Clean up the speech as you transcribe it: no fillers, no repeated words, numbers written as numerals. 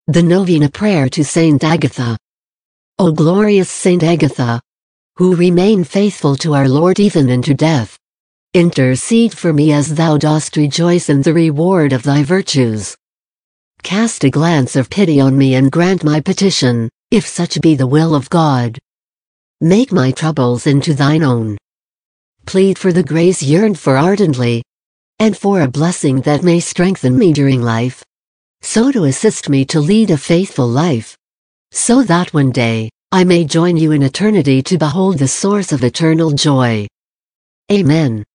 The Novena Prayer to Saint Agatha. O glorious Saint Agatha, who remain faithful to our Lord even unto death, intercede for me as thou dost rejoice in the reward of thy virtues. Cast a glance of pity on me and grant my petition, if such be the will of God. Make my troubles into thine own. Plead for the grace yearned for ardently, and for a blessing that may strengthen me during life, so to assist me to lead a faithful life, so that one day, I may join you in eternity to behold the source of eternal joy. Amen.